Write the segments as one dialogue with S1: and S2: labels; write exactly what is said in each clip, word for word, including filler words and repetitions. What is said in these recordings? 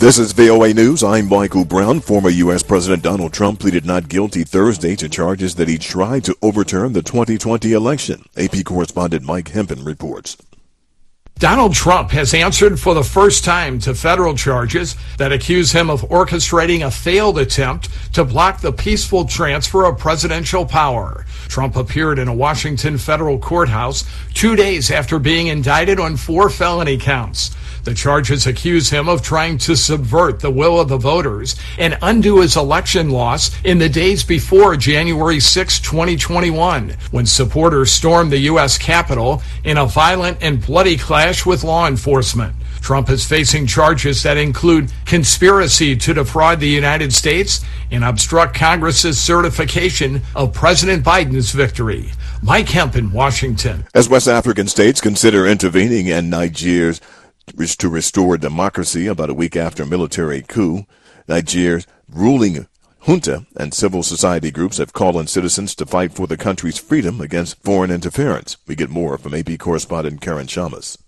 S1: This is V O A News. I'm Michael Brown. Former U S. President Donald Trump pleaded not guilty Thursday to charges that he tried to overturn the twenty twenty election. A P correspondent Mike Hempen reports.
S2: Donald Trump has answered for the first time to federal charges that accuse him of orchestrating a failed attempt to block the peaceful transfer of presidential power. Trump appeared in a Washington federal courthouse two days after being indicted on four felony counts. The charges accuse him of trying to subvert the will of the voters and undo his election loss in the days before January sixth, twenty twenty-one, when supporters stormed the U S Capitol in a violent and bloody clash with law enforcement. Trump is facing charges that include conspiracy to defraud the United States and obstruct Congress's certification of President Biden's victory. Mike Hempen, Washington.
S1: As West African states consider intervening in Niger's to restore democracy about a week after a military coup, Niger's ruling junta and civil society groups have called on citizens to fight for the country's freedom against foreign interference. We get more from A P correspondent Karen Shamas.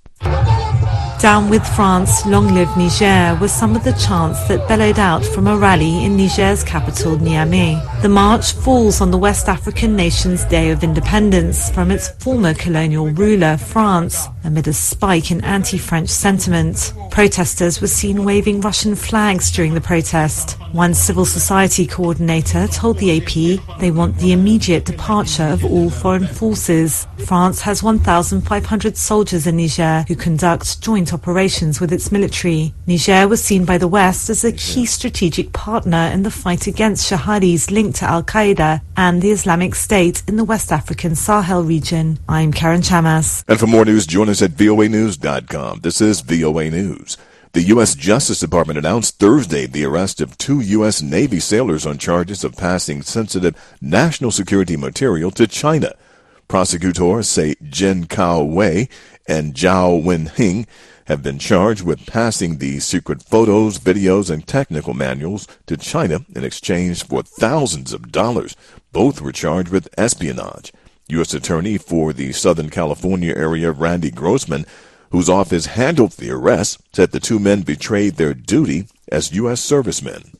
S3: Down with France, long live Niger was some of the chants that bellowed out from a rally in Niger's capital, Niamey. The march falls on the West African nation's Day of Independence from its former colonial ruler, France, amid a spike in anti-French sentiment. Protesters were seen waving Russian flags during the protest. One civil society coordinator told the A P they want the immediate departure of all foreign forces. France has one thousand five hundred soldiers in Niger who conduct joint operations with its military. Niger was seen by the West as a key strategic partner in the fight against jihadis linked to Al-Qaeda and the Islamic State in the West African Sahel region. I'm Karen Chamas.
S1: And for more news, join us at V O A news dot com. This is V O A News. The U S. Justice Department announced Thursday the arrest of two U S. Navy sailors on charges of passing sensitive national security material to China. Prosecutors say Jin Kao Wei and Zhao Wenhing have been charged with passing the secret photos, videos, and technical manuals to China in exchange for thousands of dollars. Both were charged with espionage. U S. Attorney for the Southern California area, Randy Grossman, whose office handled the arrest, said the two men betrayed their duty as U S servicemen.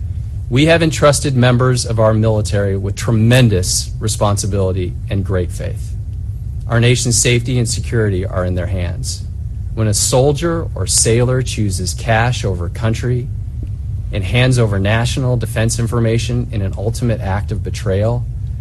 S4: We have entrusted members of our military with tremendous responsibility and great faith. Our nation's safety and security are in their hands. When a soldier or sailor chooses cash over country and hands over national defense information in an ultimate act of betrayal,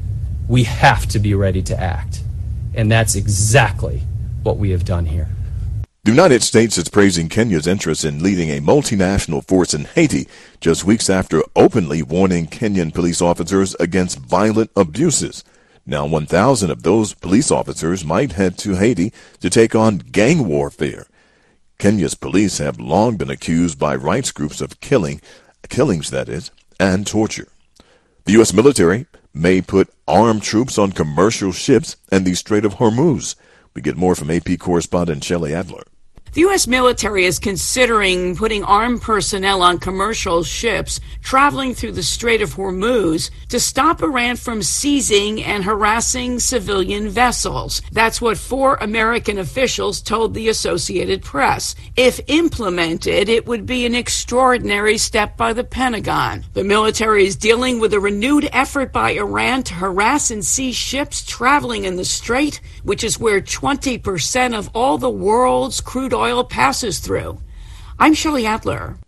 S4: we have to be ready to act. And that's exactly what we have done here.
S1: The United States is praising Kenya's interest in leading a multinational force in Haiti just weeks after openly warning Kenyan police officers against violent abuses. Now one thousand of those police officers might head to Haiti to take on gang warfare. Kenya's police have long been accused by rights groups of killing, killings that is, and torture. The U S military may put armed troops on commercial ships in the Strait of Hormuz. We get more from A P correspondent Shelley Adler.
S5: The U S military is considering putting armed personnel on commercial ships traveling through the Strait of Hormuz to stop Iran from seizing and harassing civilian vessels. That's what four American officials told the Associated Press. If implemented, it would be an extraordinary step by the Pentagon. The military is dealing with a renewed effort by Iran to harass and seize ships traveling in the strait, which is where twenty percent of all the world's crude oil passes through. I'm Shelley Adler.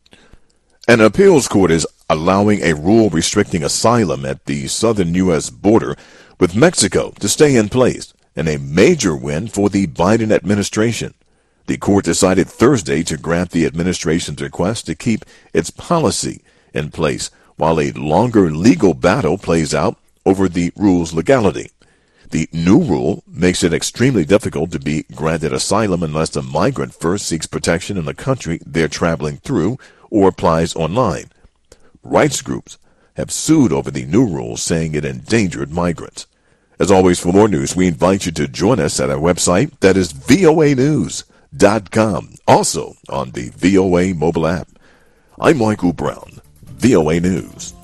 S1: An appeals court is allowing a rule restricting asylum at the southern U S border with Mexico to stay in place, and a major win for the Biden administration. The court decided Thursday to grant the administration's request to keep its policy in place while a longer legal battle plays out over the rule's legality. The new rule makes it extremely difficult to be granted asylum unless a migrant first seeks protection in the country they're traveling through or applies online. Rights groups have sued over the new rule, saying it endangered migrants. As always, for more news, we invite you to join us at our website, that is V O A news dot com, also on the V O A mobile app. I'm Michael Brown, V O A News.